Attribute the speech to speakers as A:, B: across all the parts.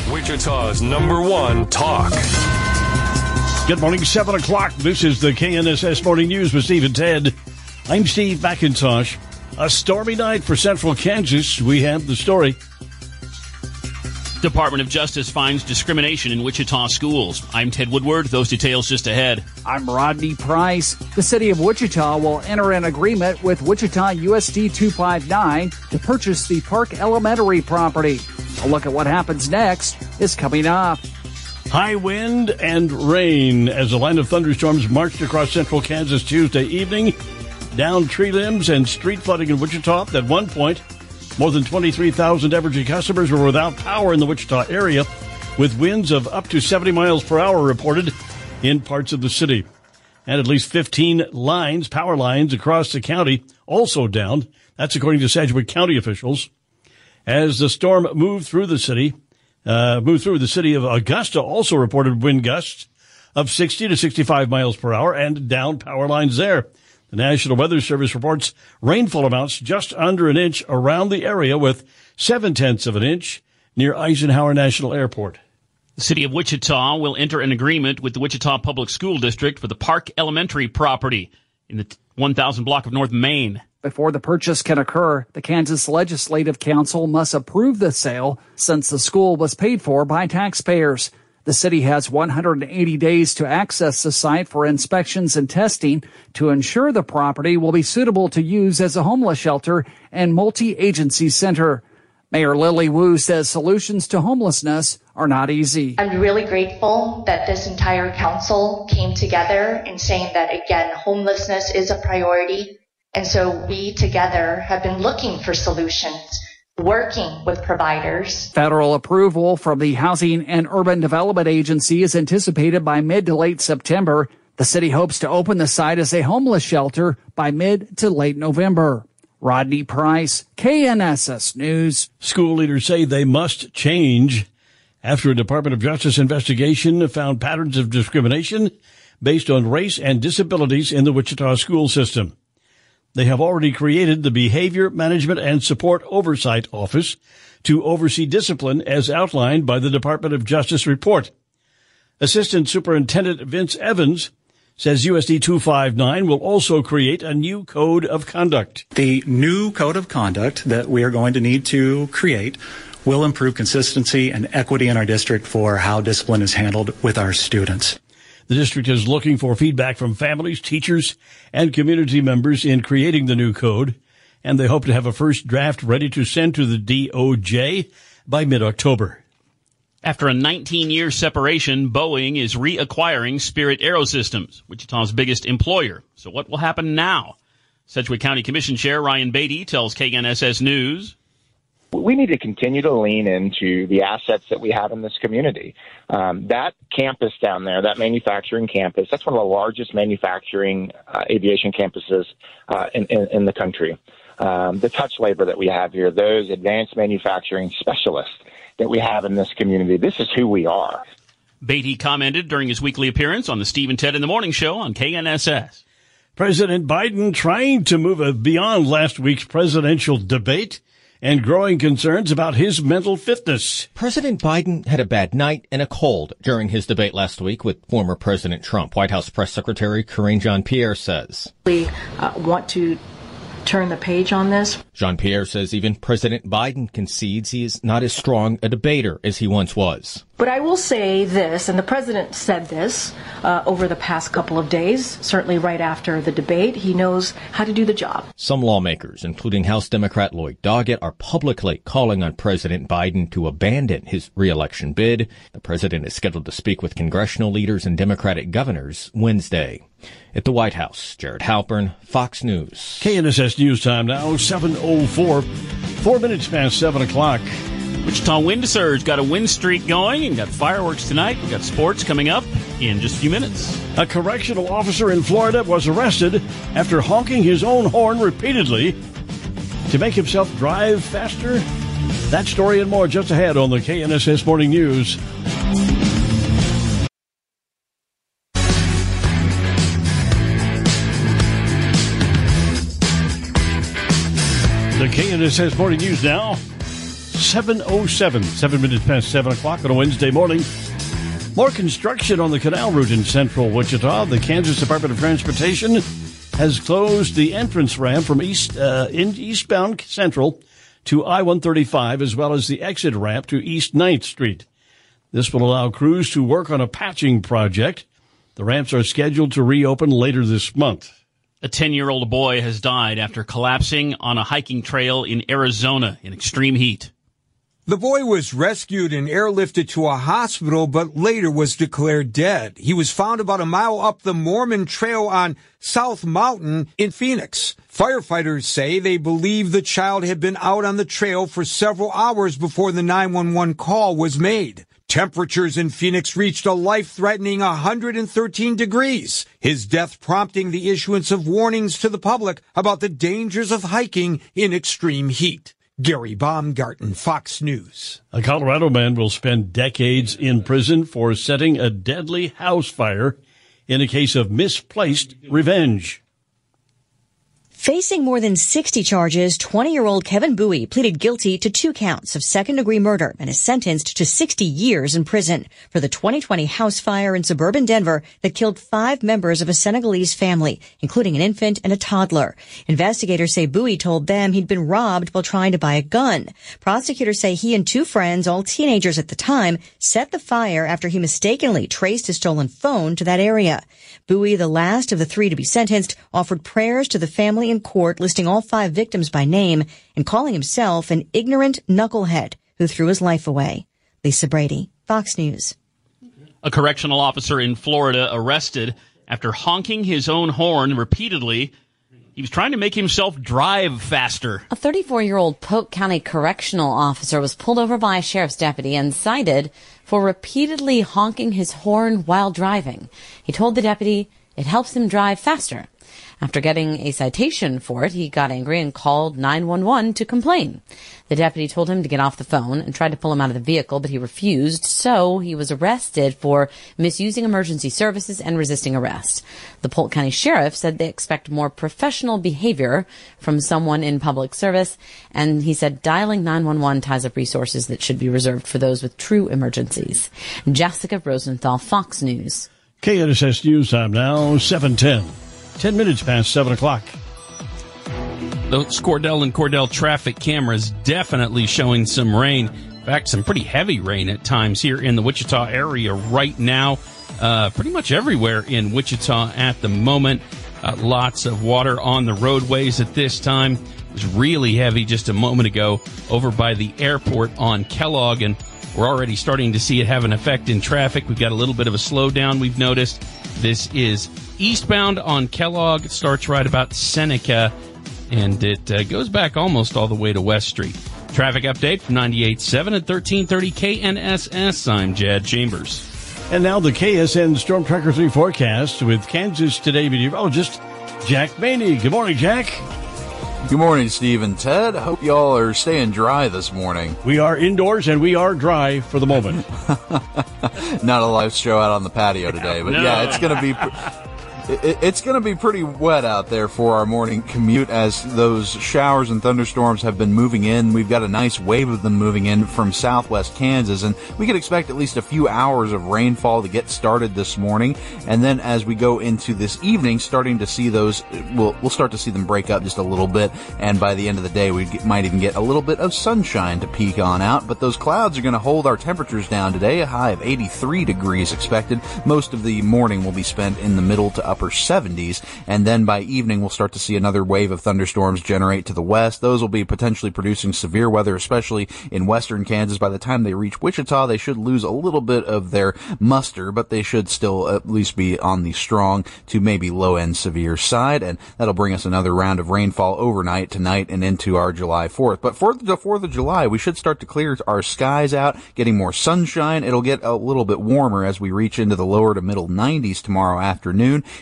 A: Wichita's #1 talk.
B: Good morning, 7 o'clock. This is the KNSS Morning News with Steve and Ted. I'm Steve McIntosh. A stormy night for central Kansas. We have the story.
C: Department of Justice finds discrimination in Wichita schools. I'm Ted Woodward. Those details just ahead.
D: I'm Rodney Price. The city of Wichita will enter an agreement with Wichita USD 259 to purchase the Park Elementary property. A look at what happens next is coming up.
B: High wind and rain as a line of thunderstorms marched across central Kansas Tuesday evening. Down tree limbs and street flooding in Wichita. At one point, more than 23,000 Evergy customers were without power in the Wichita area, with winds of up to 70 miles per hour reported in parts of the city. And at least 15 power lines across the county also down. That's according to Sedgwick County officials. As the storm moved through the city of Augusta also reported wind gusts of 60 to 65 miles per hour and down power lines there. The National Weather Service reports rainfall amounts just under an inch around the area, with 0.7 of an inch near Eisenhower National Airport.
C: The city of Wichita will enter an agreement with the Wichita Public School District for the Park Elementary property in the 1000 block of North Main.
D: Before the purchase can occur, the Kansas Legislative Council must approve the sale since the school was paid for by taxpayers. The city has 180 days to access the site for inspections and testing to ensure the property will be suitable to use as a homeless shelter and multi-agency center. Mayor Lily Wu says solutions to homelessness are not easy.
E: I'm really grateful that this entire council came together in saying that, again, homelessness is a priority. And so we together have been looking for solutions, working with providers.
D: Federal approval from the Housing and Urban Development Agency is anticipated by mid to late September. The city hopes to open the site as a homeless shelter by mid to late November. Rodney Price, KNSS News.
B: School leaders say they must change after a Department of Justice investigation found patterns of discrimination based on race and disabilities in the Wichita school system. They have already created the Behavior Management and Support Oversight Office to oversee discipline as outlined by the Department of Justice report. Assistant Superintendent Vince Evans says USD 259 will also create a new code of conduct.
F: The new code of conduct that we are going to need to create will improve consistency and equity in our district for how discipline is handled with our students.
B: The district is looking for feedback from families, teachers, and community members in creating the new code, and they hope to have a first draft ready to send to the DOJ by mid-October.
C: After a 19-year separation, Boeing is reacquiring Spirit AeroSystems, Wichita's biggest employer. So what will happen now? Sedgwick County Commission Chair Ryan Beatty tells KNSS News.
G: We need to continue to lean into the assets that we have in this community. That campus down there, that manufacturing campus, that's one of the largest manufacturing aviation campuses in the country. The touch labor that we have here, those advanced manufacturing specialists that we have in this community, this is who we are.
C: Beatty commented during his weekly appearance on the Steve and Ted in the Morning Show on KNSS.
B: President Biden trying to move beyond last week's presidential debate and growing concerns about his mental fitness.
H: President Biden had a bad night and a cold during his debate last week with former President Trump. White House Press Secretary Karine Jean-Pierre says,
I: We want to turn the page on this.
H: Jean-Pierre says even President Biden concedes he is not as strong a debater as he once was.
I: But I will say this, and the president said this over the past couple of days, certainly right after the debate. He knows how to do the job.
H: Some lawmakers, including House Democrat Lloyd Doggett, are publicly calling on President Biden to abandon his re-election bid. The president is scheduled to speak with congressional leaders and Democratic governors Wednesday. At the White House, Jared Halpern, Fox News.
B: KNSS News Time now, 7:04, 4 minutes past 7 o'clock.
C: Wichita Wind Surge got a wind streak going and got fireworks tonight. We've got sports coming up in just a few minutes.
B: A correctional officer in Florida was arrested after honking his own horn repeatedly to make himself drive faster. That story and more just ahead on the KNSS Morning News. The KNSS Morning News now. 7:07, 7 minutes past 7 o'clock on a Wednesday morning. More construction on the canal route in central Wichita. The Kansas Department of Transportation has closed the entrance ramp from eastbound Central to I-135, as well as the exit ramp to East 9th Street. This will allow crews to work on a patching project. The ramps are scheduled to reopen later this month.
C: A 10-year-old boy has died after collapsing on a hiking trail in Arizona in extreme heat.
J: The boy was rescued and airlifted to a hospital, but later was declared dead. He was found about a mile up the Mormon Trail on South Mountain in Phoenix. Firefighters say they believe the child had been out on the trail for several hours before the 911 call was made. Temperatures in Phoenix reached a life-threatening 113 degrees. His death prompting the issuance of warnings to the public about the dangers of hiking in extreme heat. Gary Baumgarten, Fox News.
B: A Colorado man will spend decades in prison for setting a deadly house fire in a case of misplaced revenge.
K: Facing more than 60 charges, 20-year-old Kevin Bowie pleaded guilty to 2 counts of second-degree murder and is sentenced to 60 years in prison for the 2020 house fire in suburban Denver that killed 5 members of a Senegalese family, including an infant and a toddler. Investigators say Bowie told them he'd been robbed while trying to buy a gun. Prosecutors say he and 2 friends, all teenagers at the time, set the fire after he mistakenly traced his stolen phone to that area. Bowie, the last of the 3 to be sentenced, offered prayers to the family in court, listing all 5 victims by name and calling himself an ignorant knucklehead who threw his life away. Lisa Brady, Fox News.
C: A correctional officer in Florida arrested after honking his own horn repeatedly. He was trying to make himself drive faster.
L: A 34-year-old Polk County correctional officer was pulled over by a sheriff's deputy and cited for repeatedly honking his horn while driving. He told the deputy it helps him drive faster. After getting a citation for it, he got angry and called 911 to complain. The deputy told him to get off the phone and tried to pull him out of the vehicle, but he refused, so he was arrested for misusing emergency services and resisting arrest. The Polk County Sheriff said they expect more professional behavior from someone in public service, and he said dialing 911 ties up resources that should be reserved for those with true emergencies. Jessica Rosenthal, Fox News.
B: KNSS News Time now, 7:10. 10 minutes past 7 o'clock.
M: Those Cordell and Cordell traffic cameras definitely showing some rain. In fact, some pretty heavy rain at times here in the Wichita area right now. Pretty much everywhere in Wichita at the moment. Lots of water on the roadways at this time. It was really heavy just a moment ago over by the airport on Kellogg, and we're already starting to see it have an effect in traffic. We've got a little bit of a slowdown we've noticed. This is eastbound on Kellogg. It starts right about Seneca, and it goes back almost all the way to West Street. Traffic update from 98.7 at 1330 KNSS. I'm Jad Chambers.
B: And now the KSN Storm Tracker 3 forecast with Kansas Today meteorologist Jack Maney. Good morning, Jack.
N: Good morning, Steve and Ted. Hope y'all are staying dry this morning.
B: We are indoors and we are dry for the moment.
N: Not a live show out on the patio today, but yeah, it's going to be... It's going to be pretty wet out there for our morning commute as those showers and thunderstorms have been moving in. We've got a nice wave of them moving in from southwest Kansas, and we could expect at least a few hours of rainfall to get started this morning. And then as we go into this evening, starting to see those, we'll start to see them break up just a little bit. And by the end of the day, we might even get a little bit of sunshine to peek on out. But those clouds are going to hold our temperatures down today. A high of 83 degrees expected. Most of the morning will be spent in the middle to upper 70s, and then by evening we'll start to see another wave of thunderstorms generate to the west. Those will be potentially producing severe weather, especially in western Kansas. By the time they reach Wichita, they should lose a little bit of their muster, but they should still at least be on the strong to maybe low-end severe side, and that'll bring us another round of rainfall overnight tonight and into our July 4th. But for the 4th of July, we should start to clear our skies out, getting more sunshine. It'll get a little bit warmer as we reach into the lower to middle 90s tomorrow afternoon.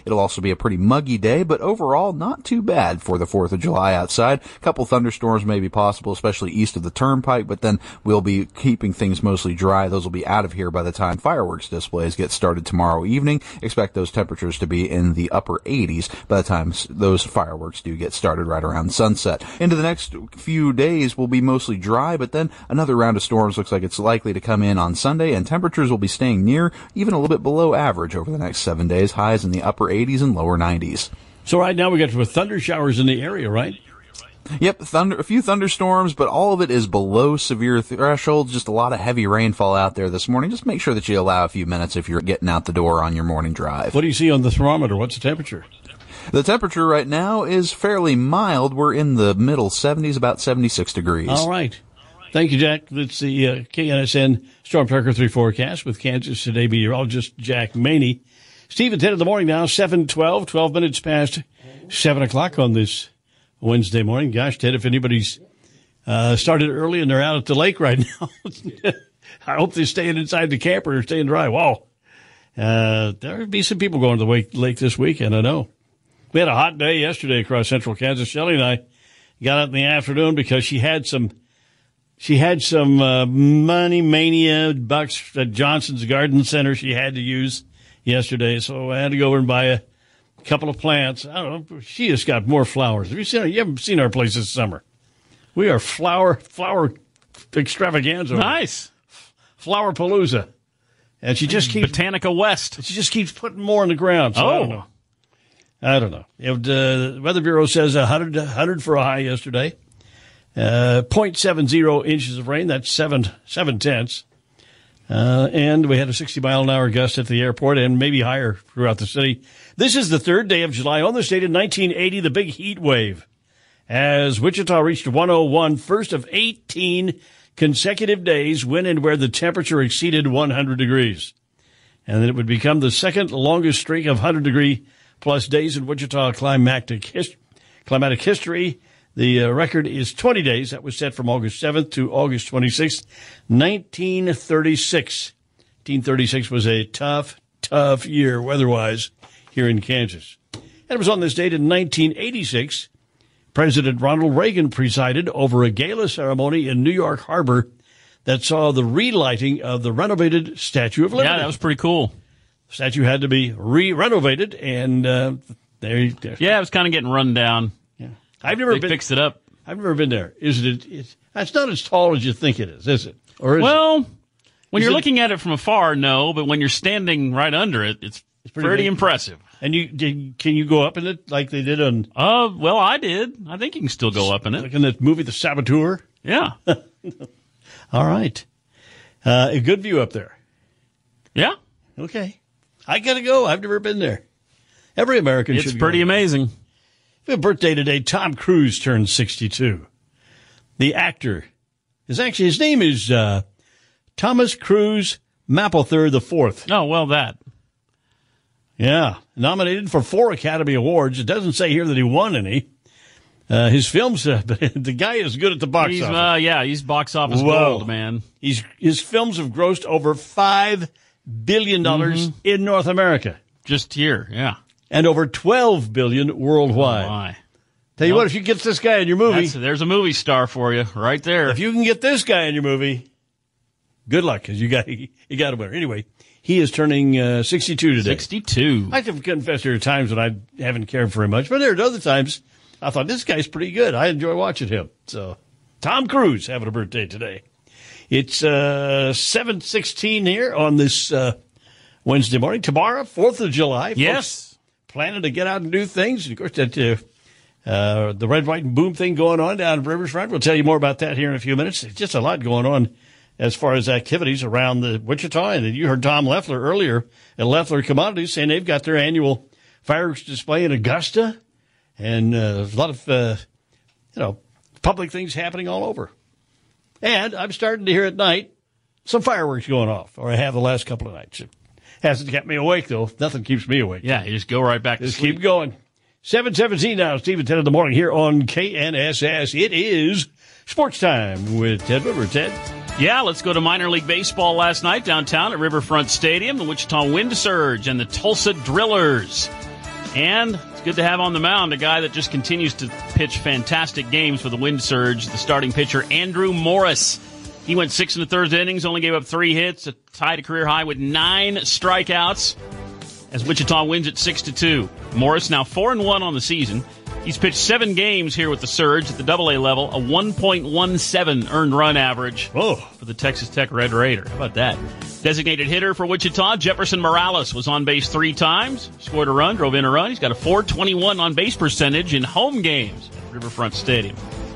N: It'll also be a pretty muggy day, but overall not too bad for the 4th of July outside. A couple thunderstorms may be possible, especially east of the Turnpike, but then we'll be keeping things mostly dry. Those will be out of here by the time fireworks displays get started tomorrow evening. Expect those temperatures to be in the upper 80s by the time those fireworks do get started right around sunset. Into the next few days will be mostly dry, but then another round of storms looks like it's likely to come in on Sunday, and temperatures will be staying near, even a little bit below average over the next 7 days, highs in the upper 80s and lower 90s.
B: So right now we got thunder showers in the area, right?
N: Yep, a few thunderstorms, but all of it is below severe thresholds. Just a lot of heavy rainfall out there this morning. Just make sure that you allow a few minutes if you're getting out the door on your morning drive.
B: What do you see on the thermometer? What's the temperature?
N: The temperature right now is fairly mild. We're in the middle 70s, about 76 degrees.
B: All right. Thank you, Jack. That's the KNSN Storm Tracker 3 forecast with Kansas Today meteorologist Jack Maney. Steve at 10 in the morning now, 7:12, 12 minutes past 7 o'clock on this Wednesday morning. Gosh, Ted, if anybody's started early and they're out at the lake right now, I hope they're staying inside the camper or staying dry. Wow. There'll be some people going to the lake this weekend, I know. We had a hot day yesterday across central Kansas. Shelley and I got up in the afternoon because she had some money mania bucks at Johnson's Garden Center she had to use yesterday. So I had to go over and buy a couple of plants. I don't know. She just got more flowers. Have you seen her? You haven't seen our place this summer. We are flower extravaganza.
C: Nice.
B: Flower palooza. And she just keeps
C: Botanica West.
B: She just keeps putting more in the ground. So I don't know. The Weather Bureau says 100 for a high yesterday. 0.70 inches of rain. That's 7/10. And we had a 60-mile-an-hour gust at the airport and maybe higher throughout the city. This is the third day of July. On this date in 1980, the big heat wave, as Wichita reached 101, first of 18 consecutive days when and where the temperature exceeded 100 degrees. And then it would become the second longest streak of 100-degree-plus days in Wichita climatic history. The record is 20 days. That was set from August 7th to August 26th, 1936. 1936 was a tough year weather-wise here in Kansas. And it was on this date in 1986, President Ronald Reagan presided over a gala ceremony in New York Harbor that saw the relighting of the renovated Statue of Liberty.
C: Yeah, that was pretty cool.
B: The statue had to be renovated, and there.
C: Yeah, it was kind of getting run down.
B: They
C: fixed it up.
B: I've never been there. It's not as tall as you think it is it? Or
C: when you're looking at it from afar, no. But when you're standing right under it, it's pretty impressive.
B: And can you go up in it like they did on?
C: Well, I did. I think you can still go up in it.
B: Like in that movie, The Saboteur.
C: Yeah.
B: All right. A good view up there.
C: Yeah.
B: Okay. I gotta go. I've never been there. Every American should go.
C: It's pretty amazing.
B: We have a birthday today. Tom Cruise turned 62. The actor his name is Thomas Cruise Mapplethorpe IV.
C: Oh, well, that.
B: Yeah. Nominated for 4 Academy Awards. It doesn't say here that he won any. His films, the guy is good at the box office.
C: He's box office gold, man.
B: His films have grossed over $5 billion in North America.
C: Just here, yeah.
B: And over $12 billion worldwide.
C: Oh, my.
B: Tell you what, if you get this guy in your movie.
C: There's a movie star for you right there.
B: If you can get this guy in your movie, good luck, because you got to win. Anyway, he is turning 62 today.
C: 62.
B: I have to confess there are times when I haven't cared for him much, but there are other times I thought, this guy's pretty good. I enjoy watching him. So, Tom Cruise having a birthday today. It's 7:16 here on this Wednesday morning. Tomorrow, 4th of July.
C: Yes.
B: Folks planning to get out and do things. And, of course, that the red, white, and boom thing going on down in Riverside. We'll tell you more about that here in a few minutes. It's just a lot going on as far as activities around the Wichita. And you heard Tom Leffler earlier at Leffler Commodities saying they've got their annual fireworks display in Augusta. And there's a lot of, public things happening all over. And I'm starting to hear at night some fireworks going off, or I have the last couple of nights. It hasn't kept me awake, though. Nothing keeps me awake.
C: Yeah, you just go right back to sleep.
B: Keep going. 7:17 now, Steve at 10 in the morning here on KNSS. It is sports time with Ted Woodward. Ted?
C: Yeah, let's go to minor league baseball last night downtown at Riverfront Stadium. The Wichita Wind Surge and the Tulsa Drillers And it's good to have on the mound a guy that just continues to pitch fantastic games for the Wind Surge, the starting pitcher, Andrew Morris. He went 6 1/3 innings, only gave up 3 hits, tied a career high with 9 strikeouts as Wichita wins it 6-2. Morris now 4-1 on the season. He's pitched 7 games here with the Surge at the AA level, a 1.17 earned run average for the Texas Tech Red Raider. How about that? Designated hitter for Wichita, Jefferson Morales was on base 3 times, scored a run, drove in a run. He's got a .421 on base percentage in home games at Riverfront Stadium.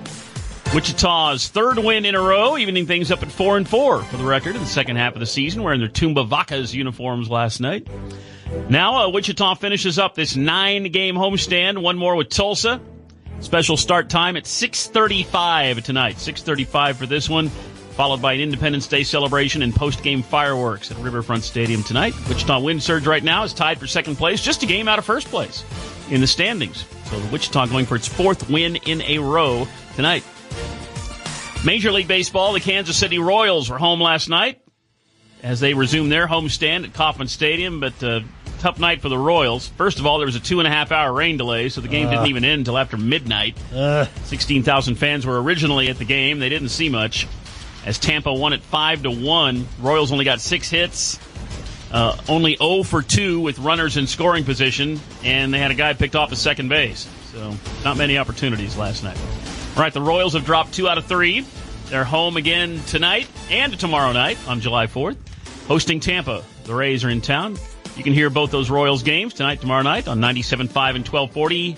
C: Wichita's 3rd win in a row, evening things up at 4-4 for the record in the second half of the season, wearing their Tumba Vacas uniforms last night. Now Wichita finishes up this 9-game homestand, one more with Tulsa. Special start time at 6:35 tonight. 6:35 for this one, followed by an Independence Day celebration and post-game fireworks at Riverfront Stadium tonight. Wichita Wind Surge right now is tied for second place, just a game out of first place in the standings. So the Wichita going for its 4th win in a row tonight. Major League Baseball, the Kansas City Royals were home last night as they resume their homestand at Kauffman Stadium, but tough night for the Royals. First of all, there was a 2.5-hour rain delay, so the game didn't even end until after midnight. 16,000 fans were originally at the game. They didn't see much as Tampa won it 5-1. Royals only got 6 hits, only 0 for 2 with runners in scoring position, and they had a guy picked off at second base. So not many opportunities last night. All right, the Royals have dropped 2 out of 3. They're home again tonight and tomorrow night on July 4th, hosting Tampa. The Rays are in town. You can hear both those Royals games tonight, tomorrow night on 97.5 and 1240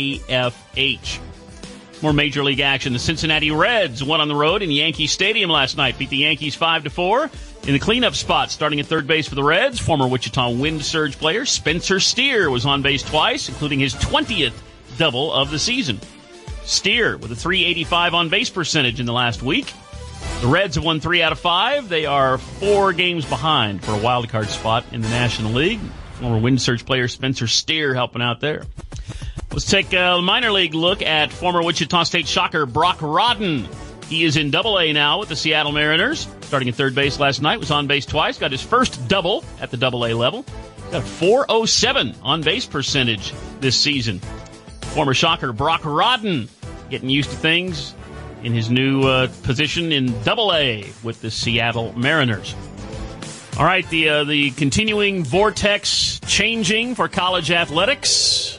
C: KFH. More Major League action. The Cincinnati Reds won on the road in Yankee Stadium last night. Beat the Yankees 5-4. In the cleanup spot, starting at third base for the Reds, former Wichita Wind Surge player Spencer Steer was on base twice, including his 20th double of the season. Steer with a .385 on base percentage in the last week. The Reds have won 3 out of 5. They are 4 games behind for a wild card spot in the National League. Former Wind Surge player Spencer Steer helping out there. Let's take a minor league look at former Wichita State Shocker Brock Rodden. He is in AA now with the Seattle Mariners. Starting at third base last night, was on base twice, got his first double at the AA level. Got a .407 on base percentage this season. Former Shocker Brock Rodden getting used to things in his new position in AA with the Seattle Mariners. All right, the continuing vortex changing for college athletics.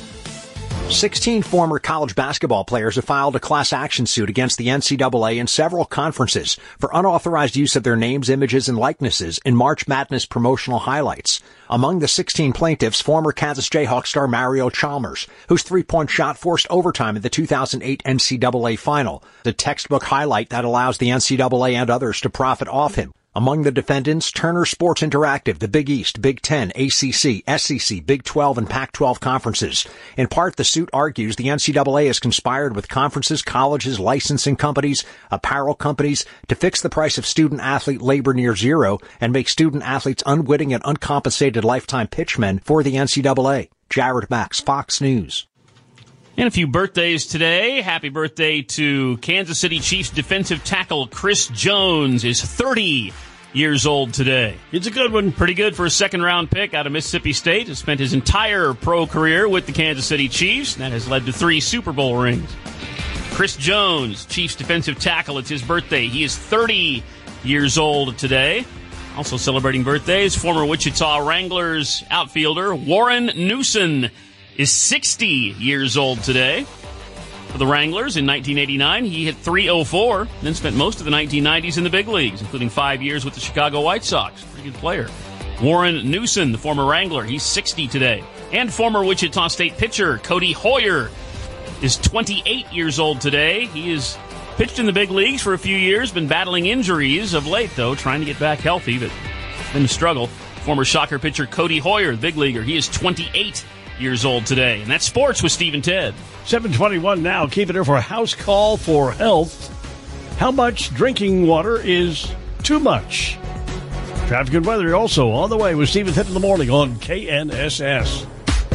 O: 16 former college basketball players have filed a class action suit against the NCAA and several conferences for unauthorized use of their names, images, and likenesses in March Madness promotional highlights. Among the 16 plaintiffs, former Kansas Jayhawks star Mario Chalmers, whose three-point shot forced overtime in the 2008 NCAA final, the textbook highlight that allows the NCAA and others to profit off him. Among the defendants, Turner Sports Interactive, the Big East, Big Ten, ACC, SEC, Big 12, and Pac-12 conferences. In part, the suit argues the NCAA has conspired with conferences, colleges, licensing companies, apparel companies to fix the price of student-athlete labor near zero and make student-athletes unwitting and uncompensated lifetime pitchmen for the NCAA. Jared Max, Fox News.
C: And a few birthdays today. Happy birthday to Kansas City Chiefs defensive tackle Chris Jones is 30 years old today.
B: It's a good one.
C: Pretty good for a second-round pick out of Mississippi State. Has spent his entire pro career with the Kansas City Chiefs. That has led to 3 Super Bowl rings. Chris Jones, Chiefs defensive tackle. It's his birthday. He is 30 years old today. Also celebrating birthdays, former Wichita Wranglers outfielder Warren Newson is 60 years old today. For the Wranglers in 1989, he hit .304, then spent most of the 1990s in the big leagues, including 5 years with the Chicago White Sox. Pretty good player. Warren Newson, the former Wrangler, he's 60 today. And former Wichita State pitcher Cody Hoyer is 28 years old today. He has pitched in the big leagues for a few years, been battling injuries of late, though, trying to get back healthy, but been a struggle. Former Shocker pitcher Cody Hoyer, the big leaguer, he is 28 years old today. And that's sports with Steve and Ted.
B: 7:21 now. Keep it here for a house call for health. How much drinking water is too much? Traffic and weather also on the way with Steve and Ted in the morning on KNSS.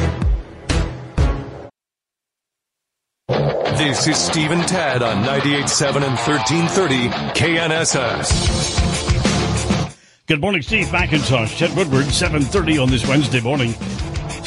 A: This is Steve and Ted on 98.7 and 1330 KNSS.
B: Good morning, Steve McIntosh, Ted Woodward, 7:30 on this Wednesday morning.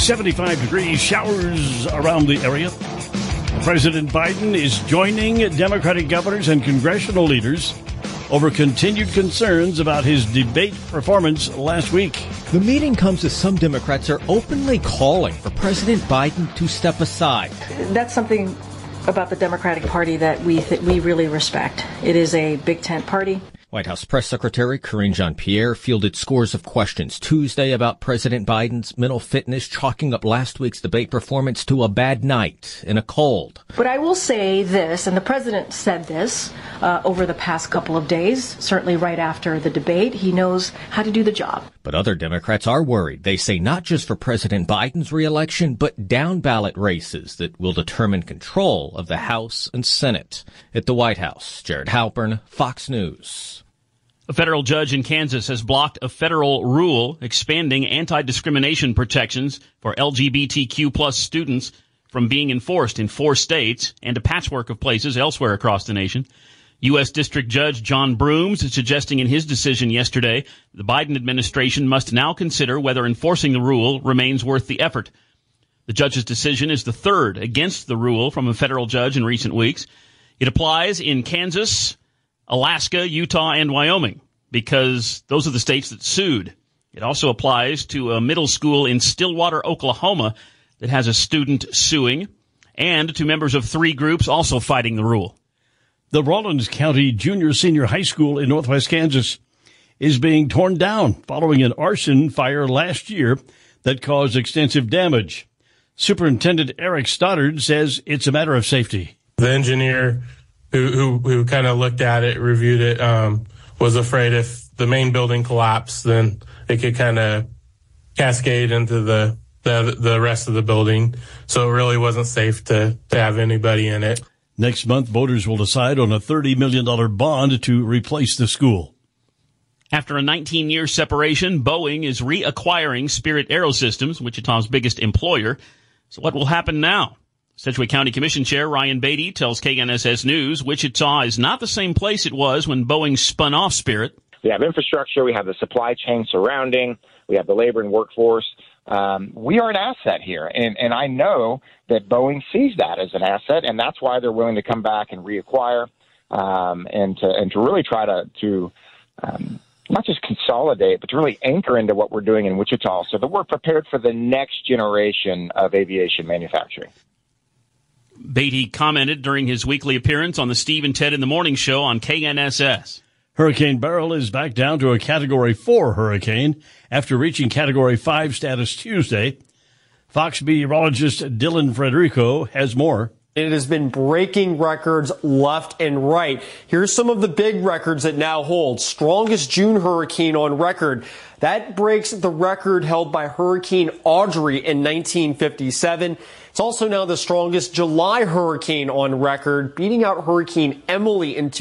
B: 75 degrees, showers around the area. President Biden is joining Democratic governors and congressional leaders over continued concerns about his debate performance last week.
H: The meeting comes as some Democrats are openly calling for President Biden to step aside.
I: That's something about the Democratic Party that we really respect. It is a big tent party.
H: White House Press Secretary Karine Jean-Pierre fielded scores of questions Tuesday about President Biden's mental fitness, chalking up last week's debate performance to a bad night in a cold.
I: But I will say this, and the president said this over the past couple of days, certainly right after the debate. He knows how to do the job.
H: But other Democrats are worried. They say not just for President Biden's reelection, but down-ballot races that will determine control of the House and Senate. At the White House, Jared Halpern, Fox News.
C: A federal judge in Kansas has blocked a federal rule expanding anti-discrimination protections for LGBTQ plus students from being enforced in 4 states and a patchwork of places elsewhere across the nation. U.S. District Judge John Brooms is suggesting in his decision yesterday the Biden administration must now consider whether enforcing the rule remains worth the effort. The judge's decision is the third against the rule from a federal judge in recent weeks. It applies in Kansas, Alaska, Utah, and Wyoming, because those are the states that sued. It also applies to a middle school in Stillwater, Oklahoma, that has a student suing, and to members of 3 groups also fighting the rule.
B: The Rawlins County Junior-Senior High School in northwest Kansas is being torn down following an arson fire last year that caused extensive damage. Superintendent Eric Stoddard says it's a matter of safety.
P: The engineer who kind of looked at it, reviewed it, was afraid if the main building collapsed, then it could kind of cascade into the rest of the building. So it really wasn't safe to have anybody in it.
B: Next month, voters will decide on a $30 million bond to replace the school.
C: After a 19-year separation, Boeing is reacquiring Spirit AeroSystems, Wichita's biggest employer. So what will happen now? Sedgwick County Commission Chair Ryan Beatty tells KNSS News Wichita is not the same place it was when Boeing spun off Spirit.
G: We have infrastructure. We have the supply chain surrounding. We have the labor and workforce. We are an asset here, and I know that Boeing sees that as an asset, and that's why they're willing to come back and reacquire and to really try to not just consolidate, but to really anchor into what we're doing in Wichita so that we're prepared for the next generation of aviation manufacturing.
C: Beatty commented during his weekly appearance on the Steve and Ted in the Morning Show on KNSS.
B: Hurricane Beryl is back down to a Category 4 hurricane after reaching Category 5 status Tuesday. Fox meteorologist Dylan Frederico has more.
Q: It has been breaking records left and right. Here's some of the big records it now holds. Strongest June hurricane on record. That breaks the record held by Hurricane Audrey in 1957. It's also now the strongest July hurricane on record, beating out Hurricane Emily in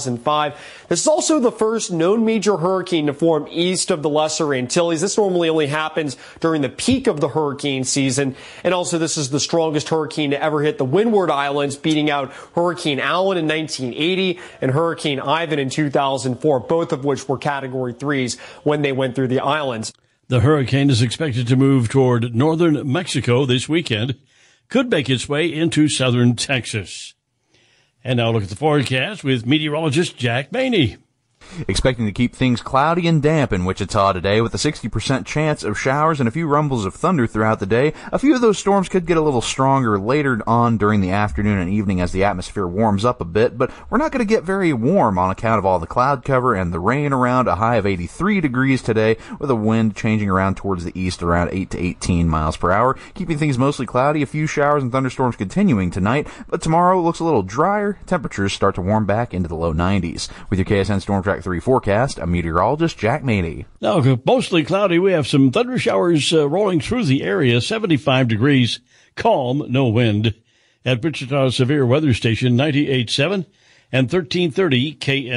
Q: 2005. This is also the first known major hurricane to form east of the Lesser Antilles. This normally only happens during the peak of the hurricane season. And also this is the strongest hurricane to ever hit the Windward Islands, beating out Hurricane Allen in 1980 and Hurricane Ivan in 2004, both of which were Category 3s when they went through the islands.
B: The hurricane is expected to move toward northern Mexico this weekend. Could make its way into southern Texas. And now look at the forecast with meteorologist Jack Maney.
N: Expecting to keep things cloudy and damp in Wichita today with a 60% chance of showers and a few rumbles of thunder throughout the day. A few of those storms could get a little stronger later on during the afternoon and evening as the atmosphere warms up a bit, but we're not going to get very warm on account of all the cloud cover and the rain around. A high of 83 degrees today with a wind changing around towards the east around 8 to 18 miles per hour. Keeping things mostly cloudy, a few showers and thunderstorms continuing tonight, but tomorrow looks a little drier. Temperatures start to warm back into the low 90s. With your KSN Storm Track 3 forecast, I'm meteorologist Jack Maney.
B: Now, mostly cloudy. We have some thunder showers rolling through the area. 75 degrees, calm, no wind. At Wichita Severe Weather Station, 98.7 and 1330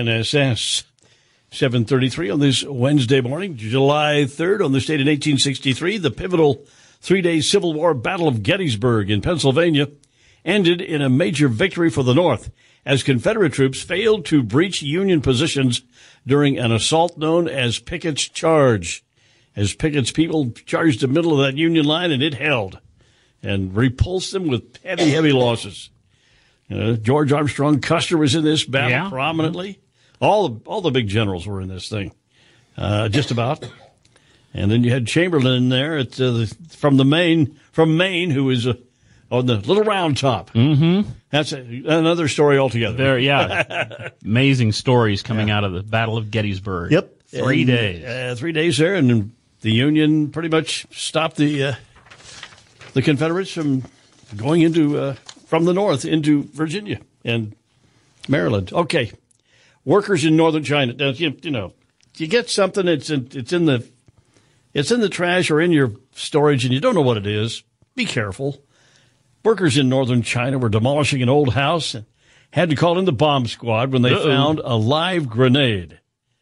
B: KNSS. 7:33 on this Wednesday morning, July 3rd, on this date in 1863, the pivotal three-day Civil War Battle of Gettysburg in Pennsylvania ended in a major victory for the North as Confederate troops failed to breach Union positions during an assault known as Pickett's Charge. as Pickett's people charged the middle of that Union line, and it held and repulsed them with heavy, heavy losses. George Armstrong Custer was in this battle prominently. All the big generals were in this thing, just about. And then you had Chamberlain in there from Maine, who was on the Little Round Top.
C: Mm-hmm.
B: That's another story altogether.
C: Amazing stories coming out of the Battle of Gettysburg.
B: Yep.
C: 3 days.
B: 3 days there, and the Union pretty much stopped the Confederates from going into from the north into Virginia and Maryland. Okay, workers in northern China. Now, you get something it's in the trash or in your storage, and you don't know what it is. Be careful. Workers in northern China were demolishing an old house and had to call in the bomb squad when they found a live grenade.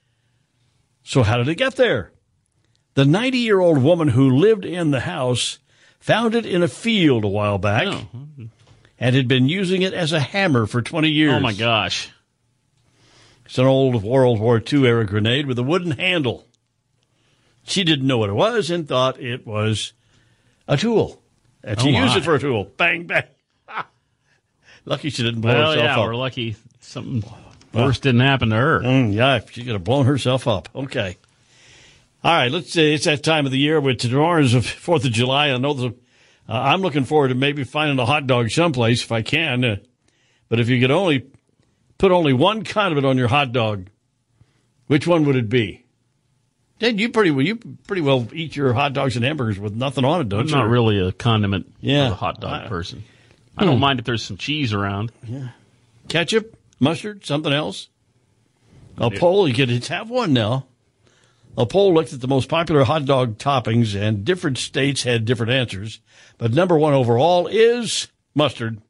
B: So how did it get there? The 90-year-old woman who lived in the house found it in a field a while back and had been using it as a hammer for 20 years.
C: Oh, my gosh.
B: It's an old World War II era grenade with a wooden handle. She didn't know what it was and thought it was a tool. And she used it for a tool. Bang, bang. Lucky she didn't blow herself up.
C: We're lucky something worse didn't happen to her.
B: She could have blown herself up. Okay. All right, let's say it's that time of the year with tomorrow's 4th of July. I know I'm looking forward to maybe finding a hot dog someplace if I can. But if you could only put only one condiment on your hot dog, which one would it be? Dad, you pretty well eat your hot dogs and hamburgers with nothing on it, don't you?
C: I'm not really a condiment hot dog person. I don't mind if there's some cheese around.
B: Yeah. Ketchup, mustard, something else. A poll, you could have one now. A poll looked at the most popular hot dog toppings, and different states had different answers. But number one overall is mustard.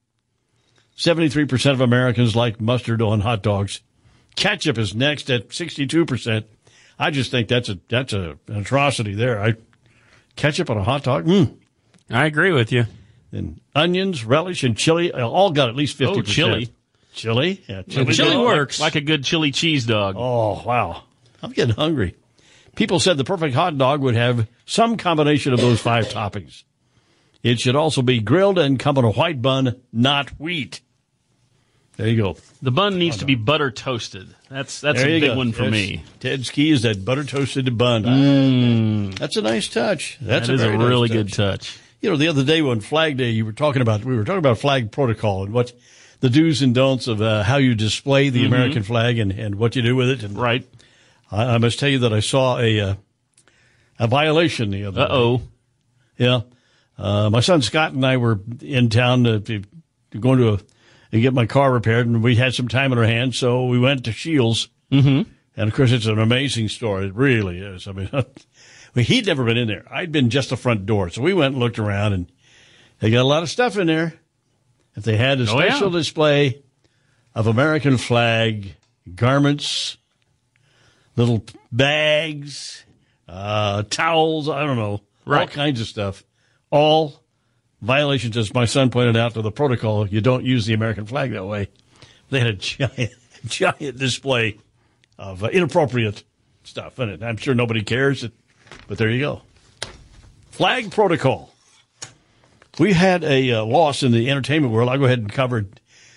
B: 73% of Americans like mustard on hot dogs. Ketchup is next at 62%. I just think that's an atrocity there. Ketchup on a hot dog?
C: I agree with you.
B: And onions, relish, and chili all got at least 50%.
C: Oh, chili.
B: Chili? Yeah,
C: chili works. Like a good chili cheese dog.
B: Oh, wow. I'm getting hungry. People said the perfect hot dog would have some combination of those 5 toppings. It should also be grilled and come on a white bun, not wheat. There you go.
C: The bun needs to be butter toasted. That's a big one for me.
B: Ted's key is that butter toasted bun. That's a nice touch. That
C: is a really good touch.
B: The other day on Flag Day, we were talking about flag protocol and what the do's and don'ts of how you display the American flag and what you do with it. And
C: right.
B: I must tell you that I saw a violation the other day. Yeah. My son Scott and I were in town going to get my car repaired, and we had some time on our hands, so we went to Shields. Mm-hmm. And, of course, it's an amazing store. It really is. I mean, he'd never been in there. I'd been just the front door. So we went and looked around, and they got a lot of stuff in there. If they had a special display of American flag, garments, little bags, towels, I don't know, all kinds of stuff. All violations, as my son pointed out, to the protocol. You don't use the American flag that way. They had a giant display of inappropriate stuff in it. I'm sure nobody cares, but there you go. Flag protocol. We had a loss in the entertainment world. I'll go ahead and cover it.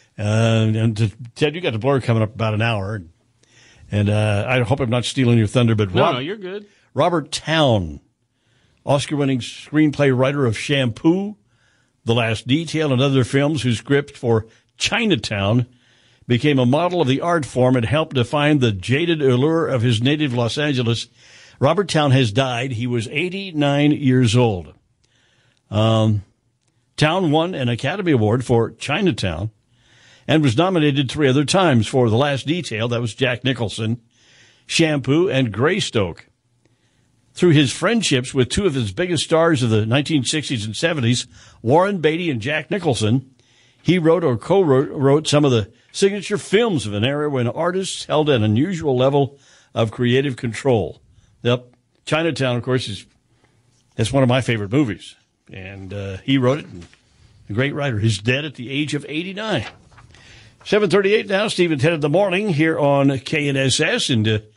B: And Ted, you got the blur coming up about an hour. And I hope I'm not stealing your thunder, but
C: no, you're good.
B: Robert Towne, Oscar-winning screenplay writer of Shampoo, The Last Detail, and other films, whose script for Chinatown became a model of the art form and helped define the jaded allure of his native Los Angeles. Robert Towne has died. He was 89 years old. Towne won an Academy Award for Chinatown and was nominated 3 other times for The Last Detail. That was Jack Nicholson, Shampoo, and Greystoke. Through his friendships with 2 of his biggest stars of the 1960s and 70s, Warren Beatty and Jack Nicholson, he wrote or co-wrote some of the signature films of an era when artists held an unusual level of creative control. Yep, Chinatown, of course, that's one of my favorite movies. And he wrote it, and a great writer. He's dead at the age of 89. 7:38 now, Steve and Ted in the morning here on KNSS. And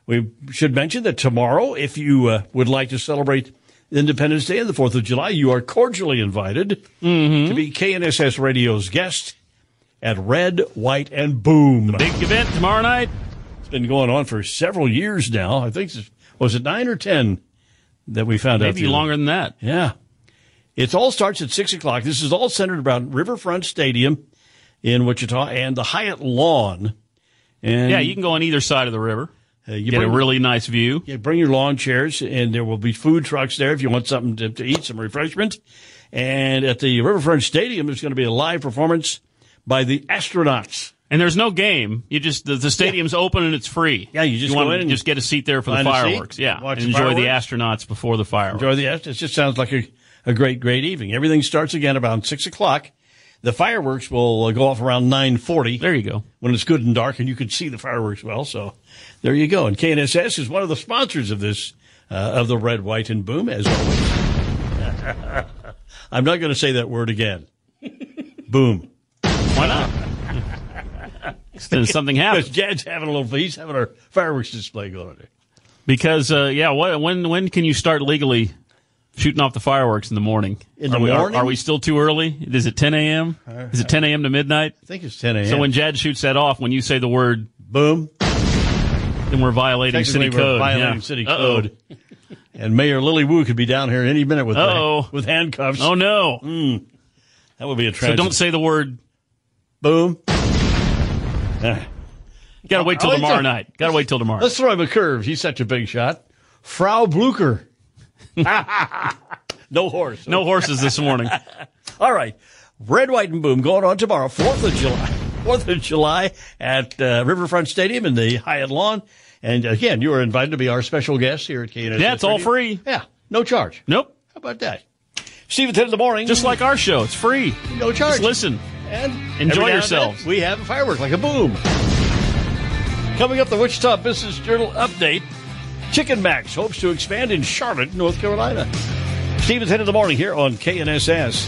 B: We should mention that tomorrow, if you would like to celebrate Independence Day and the 4th of July, you are cordially invited to be KNSS Radio's guest at Red, White, and Boom.
C: The big event tomorrow night.
B: It's been going on for several years now. I think, was it 9 or 10 that we found out?
C: Maybe longer than that.
B: Yeah. It all starts at 6 o'clock. This is all centered around Riverfront Stadium in Wichita and the Hyatt Lawn. And
C: yeah, you can go on either side of the river.
B: You
C: get a really nice view.
B: Yeah, bring your lawn chairs, and there will be food trucks there if you want something to eat, some refreshment. And at the Riverfront Stadium, there's going to be a live performance by the Astronauts.
C: And there's no game. You just the stadium's open and it's free.
B: Yeah, you just go in and
C: just get a seat there for the fireworks. Yeah,
B: watch
C: and enjoy the
B: fireworks.
C: Astronauts before the fireworks.
B: Enjoy the Astronauts. It just sounds like a great evening. Everything starts again about 6 o'clock. The fireworks will go off around 9:40.
C: There you go.
B: When it's good and dark and you can see the fireworks well. So there you go. And KNSS is one of the sponsors of this, of the Red, White, and Boom, as always. I'm not going to say that word again. Boom.
C: Why not? Then something happens.
B: Because Jad's he's having our fireworks display going on there.
C: Because, when can you start legally shooting off the fireworks in the morning?
B: In the morning?
C: Are we still too early? Is it 10 a.m.? Is it 10 a.m. to midnight?
B: I think it's 10 a.m.
C: So when Jad shoots that off, when you say the word
B: boom,
C: then we're violating city code.
B: Violating city code. And Mayor Lily Wu could be down here any minute with handcuffs.
C: Oh, no.
B: That would be a tragedy.
C: So don't say the word
B: boom.
C: You got to wait till tomorrow night. Got to wait till tomorrow.
B: Let's throw him a curve. He's such a big shot. Frau Blucher. No horse.
C: No horses this morning.
B: All right. Red, White, and Boom going on tomorrow, 4th of July. 4th of July at Riverfront Stadium in the Hyatt Lawn. And again, you are invited to be our special guest here at KNSS.
C: Yeah, it's all free.
B: Yeah, no charge.
C: Nope.
B: How about that? Steve at 10 in the morning.
C: Just like our show. It's free.
B: No charge.
C: Just listen.
B: And
C: enjoy yourselves.
B: We have a firework like a boom. Coming up, the Wichita Business Journal update. Chicken Max hopes to expand in Charlotte, North Carolina. Steve at 10 in the morning here on KNSS.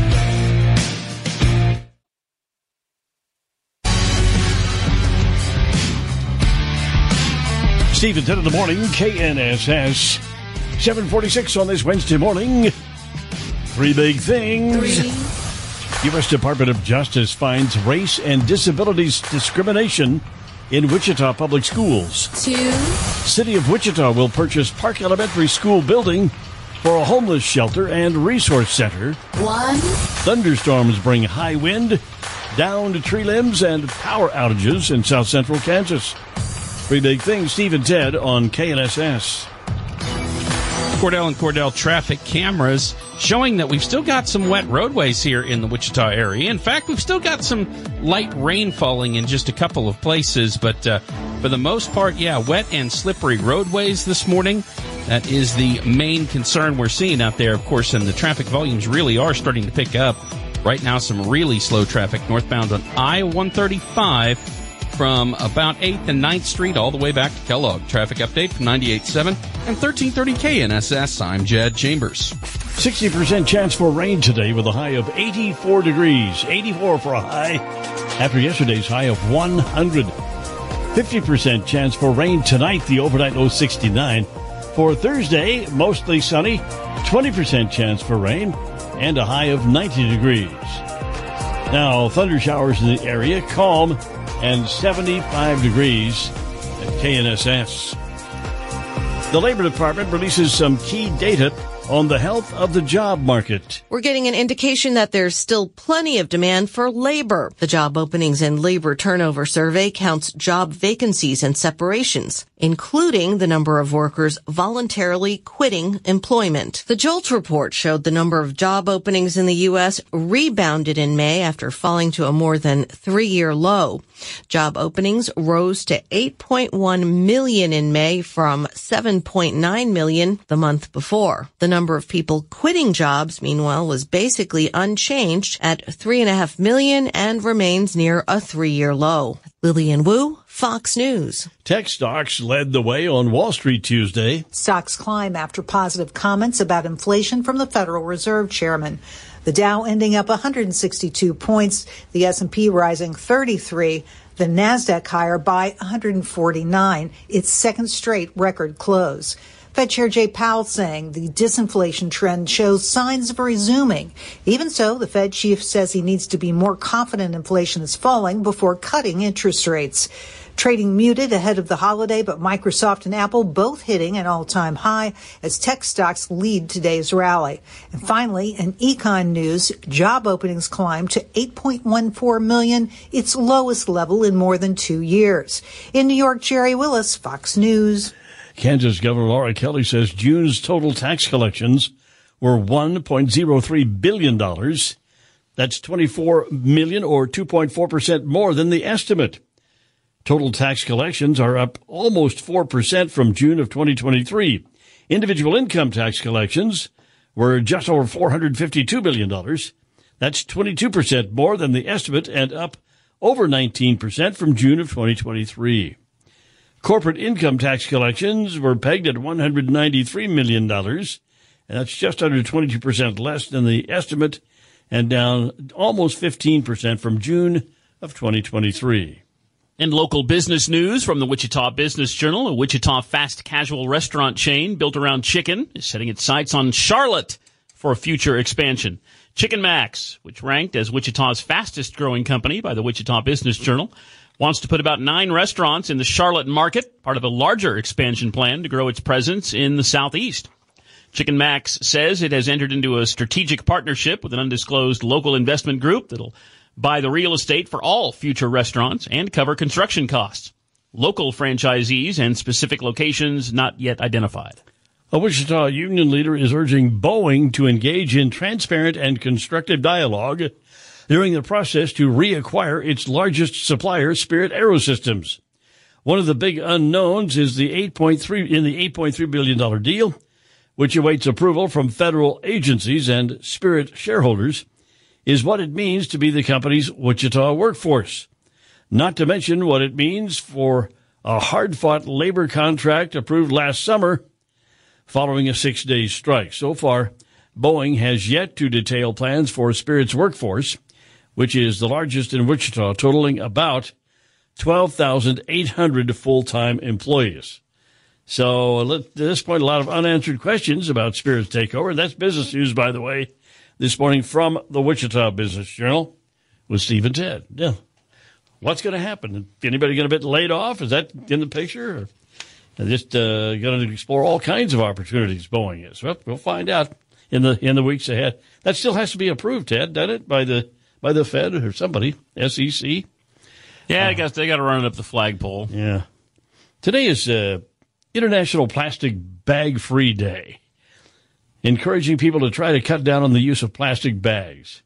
B: Steve at 10 in the morning, KNSS. 7:46 on this Wednesday morning. Three big things. U.S. Department of Justice finds race and disabilities discrimination in Wichita public schools.
R: 2.
B: City of Wichita will purchase Park Elementary School building for a homeless shelter and resource center.
R: 1.
B: Thunderstorms bring high wind, downed tree limbs, and power outages in south central Kansas. Three big things. Steve and Ted on KNSS.
M: Cordell and Cordell traffic cameras showing that we've still got some wet roadways here in the Wichita area. In fact, we've still got some light rain falling in just a couple of places, but for the most part, wet and slippery roadways this morning. That is the main concern we're seeing out there, of course, and the traffic volumes really are starting to pick up. Right now, some really slow traffic northbound on I-135 from about 8th and 9th Street all the way back to Kellogg. Traffic update from 98.7 and 1330 KNSS. I'm Jed Chambers.
B: 60% chance for rain today with a high of 84 degrees. 84 for a high after yesterday's high of 100. 50% chance for rain tonight. The overnight low 69. For Thursday, mostly sunny. 20% chance for rain and a high of 90 degrees. Now, thunder showers in the area. Calm and 75 degrees at KNSS. The Labor Department releases some key data on the health of the job market.
S: We're getting an indication that there's still plenty of demand for labor. The Job Openings and Labor Turnover Survey counts job vacancies and separations, including the number of workers voluntarily quitting employment. The JOLTS report showed the number of job openings in the U.S. rebounded in May after falling to a more than 3-year low. Job openings rose to 8.1 million in May from 7.9 million the month before. The number of people quitting jobs, meanwhile, was basically unchanged at 3.5 million and remains near a 3-year low. Lillian Wu, Fox News.
B: Tech stocks led the way on Wall Street Tuesday.
T: Stocks climb after positive comments about inflation from the Federal Reserve chairman. The Dow ending up 162 points, the S&P rising 33, The Nasdaq higher by 149, its second straight record close. Fed Chair Jay Powell saying the disinflation trend shows signs of resuming. Even so, the Fed chief says he needs to be more confident inflation is falling before cutting interest rates. Trading muted ahead of the holiday, but Microsoft and Apple both hitting an all-time high as tech stocks lead today's rally. And finally, in econ news, job openings climbed to 8.14 million, its lowest level in more than 2 years. In New York, Jerry Willis, Fox News.
B: Kansas Governor Laura Kelly says June's total tax collections were $1.03 billion. That's $24 million or 2.4% more than the estimate. Total tax collections are up almost 4% from June of 2023. Individual income tax collections were just over $452 billion. That's 22% more than the estimate and up over 19% from June of 2023. Corporate income tax collections were pegged at $193 million, and that's just under 22% less than the estimate and down almost 15% from June of 2023.
C: In local business news from the Wichita Business Journal, a Wichita fast casual restaurant chain built around chicken is setting its sights on Charlotte for a future expansion. Chicken Max, which ranked as Wichita's fastest growing company by the Wichita Business Journal, wants to put about 9 restaurants in the Charlotte market, part of a larger expansion plan to grow its presence in the southeast. Chicken Max says it has entered into a strategic partnership with an undisclosed local investment group that'll buy the real estate for all future restaurants and cover construction costs. Local franchisees and specific locations not yet identified.
B: A Wichita union leader is urging Boeing to engage in transparent and constructive dialogue during the process to reacquire its largest supplier, Spirit AeroSystems. One of the big unknowns is the $8.3 billion deal, which awaits approval from federal agencies and Spirit shareholders, is what it means to be the company's Wichita workforce. Not to mention what it means for a hard-fought labor contract approved last summer following a 6-day strike. So far, Boeing has yet to detail plans for Spirit's workforce, which is the largest in Wichita, totaling about 12,800 full-time employees. So at this point, a lot of unanswered questions about Spirit's takeover. And that's business news, by the way, this morning from the Wichita Business Journal with Steve and Ted. Yeah. What's going to happen? Anybody going to get laid off? Is that in the picture? Or just going to explore all kinds of opportunities Boeing is. Well, we'll find out in the weeks ahead. That still has to be approved, Ted, doesn't it, by the Fed or somebody, SEC?
C: Yeah, I guess they got to run it up the flagpole.
B: Yeah. Today is International Plastic Bag-Free Day, encouraging people to try to cut down on the use of plastic bags.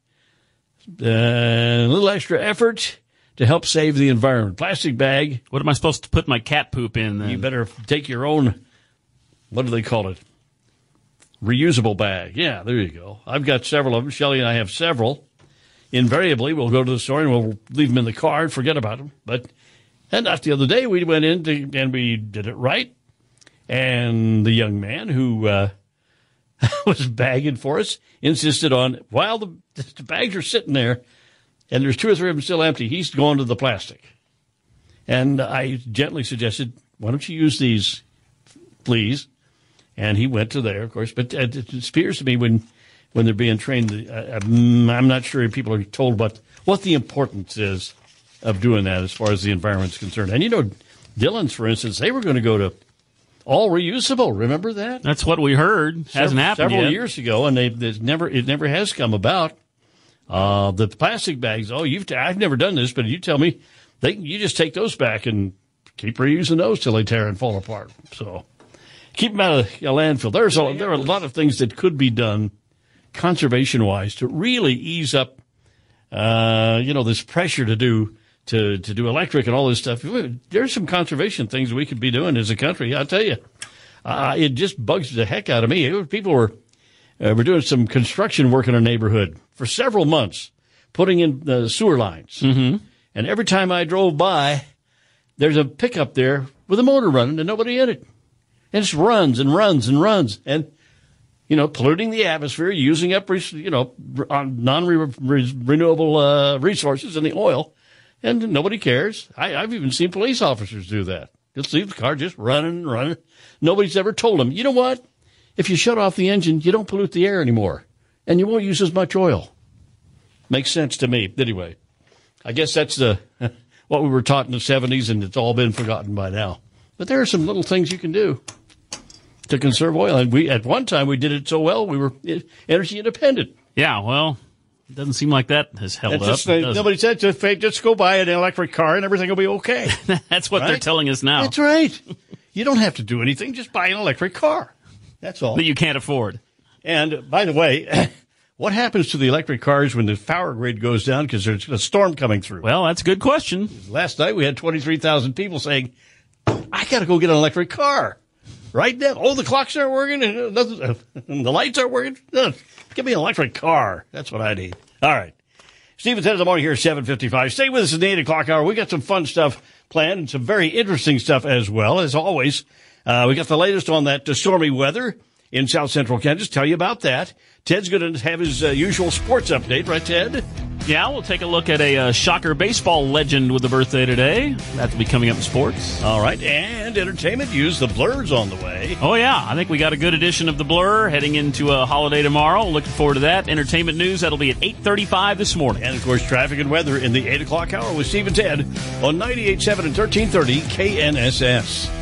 B: A little extra effort to help save the environment. Plastic bag.
C: What am I supposed to put my cat poop in then?
B: You better take your own, what do they call it? Reusable bag. Yeah, there you go. I've got several of them. Shelley and I have several. Invariably, we'll go to the store and we'll leave them in the car and forget about them. And not the other day, we went in and we did it right. And the young man who was bagging for us insisted on, while the bags are sitting there, and there's 2 or 3 of them still empty, he's going to the plastic. And I gently suggested, why don't you use these, please? And he went to there, of course. But it appears to me when they're being trained, I'm not sure people are told what the importance is of doing that as far as the environment's concerned. And, Dillon's, for instance, they were going to go to all reusable. Remember that?
C: That's what we heard. Hasn't happened
B: several
C: yet.
B: years ago, and it never has come about. The plastic bags. I've never done this, but you tell me, you just take those back and keep reusing those till they tear and fall apart. So keep them out of a landfill. There are a lot of things that could be done conservation-wise to really ease up, this pressure to do electric and all this stuff. There's some conservation things we could be doing as a country. I'll tell you, it just bugs the heck out of me. People were doing some construction work in our neighborhood for several months, putting in the sewer lines.
C: Mm-hmm.
B: And every time I drove by, there's a pickup there with a motor running and nobody in it. And it just runs and runs and runs. And, polluting the atmosphere, using up, non-renewable resources and the oil. And nobody cares. I've even seen police officers do that. Just leave the car just running. Nobody's ever told them, you know what? If you shut off the engine, you don't pollute the air anymore. And you won't use as much oil. Makes sense to me. Anyway, I guess that's what we were taught in the 70s, and it's all been forgotten by now. But there are some little things you can do to conserve oil. And at one time, we did it so well, we were energy independent.
C: Yeah, well, it doesn't seem like that has held up.
B: Nobody said, just go buy an electric car and everything will be okay.
C: That's what they're telling us now.
B: That's right. You don't have to do anything. Just buy an electric car. That's all.
C: That you can't afford.
B: And, by the way, what happens to the electric cars when the power grid goes down because there's a storm coming through?
C: Well, that's a good question.
B: Last night we had 23,000 people saying, I got to go get an electric car. Right now. Oh, the clocks aren't working and the lights aren't working. Give me an electric car. That's what I need. All right. Steve and Ted in the morning here at 7:55. Stay with us in the 8 o'clock hour. We got some fun stuff planned and some very interesting stuff as well. As always, we got the latest on that stormy weather in south central Kansas. Tell you about that. Ted's going to have his usual sports update, right, Ted?
C: Yeah, we'll take a look at a Shocker baseball legend with a birthday today. That'll be coming up in sports.
B: All right, and entertainment news. The Blur's on the way.
C: Oh, yeah. I think we got a good edition of The Blur heading into a holiday tomorrow. Looking forward to that. Entertainment news, that'll be at 8:35 this morning.
B: And, of course, traffic and weather in the 8 o'clock hour with Steve and Ted on 98.7 and 1330 KNSS.